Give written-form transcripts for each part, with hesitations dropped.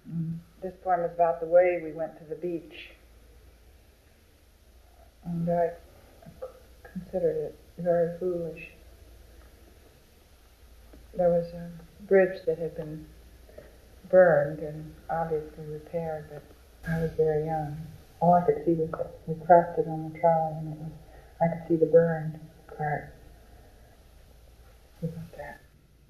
This poem is about the way we went to the beach. And I considered it very foolish. There was a bridge that had been burned and obviously repaired, but I was very young. All I could see was that we crossed it on the trolley, and I could see the burned part. What about that?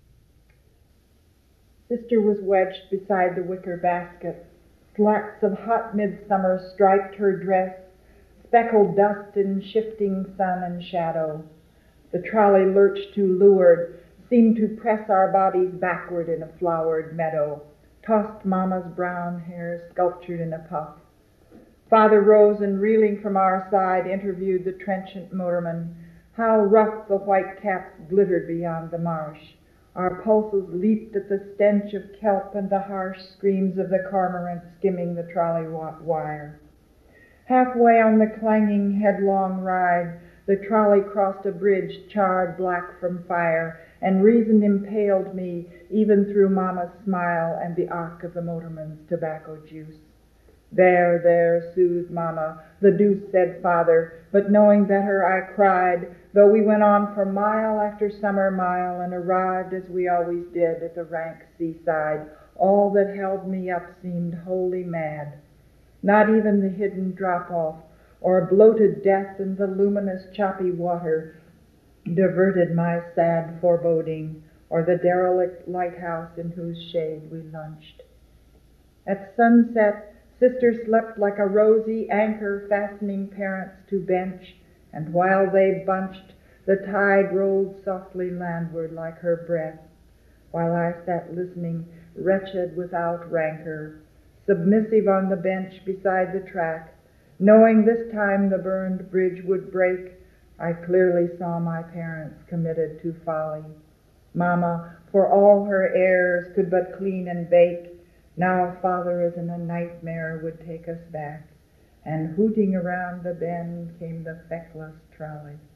Sister was wedged beside the wicker basket. Slats of hot midsummer striped her dress, speckled dust in shifting sun and shadow. The trolley lurched to leeward, seemed to press our bodies backward in a flowered meadow, tossed Mama's brown hair sculptured in a puff. Father rose and, reeling from our side, interviewed the trenchant motorman. How rough the white caps glittered beyond the marsh. Our pulses leaped at the stench of kelp and the harsh screams of the cormorant skimming the trolley wire. Halfway on the clanging, headlong ride, the trolley crossed a bridge charred black from fire, and reason impaled me even through Mama's smile and the arc of the motorman's tobacco juice. There, there, soothed Mama, the deuce, said Father, but knowing better I cried, though we went on for mile after summer mile and arrived as we always did at the rank seaside. All that held me up seemed wholly mad. Not even the hidden drop-off or bloated death in the luminous choppy water diverted my sad foreboding, or the derelict lighthouse in whose shade we lunched. At sunset, Sister slept like a rosy anchor fastening parents to bench, and while they bunched, the tide rolled softly landward like her breath, while I sat listening, wretched without rancor, submissive on the bench beside the track, knowing this time the burned bridge would break. I clearly saw my parents committed to folly. Mama, for all her airs, could but clean and bake. Now Father, as in a nightmare, would take us back, and hooting around the bend came the feckless trolley.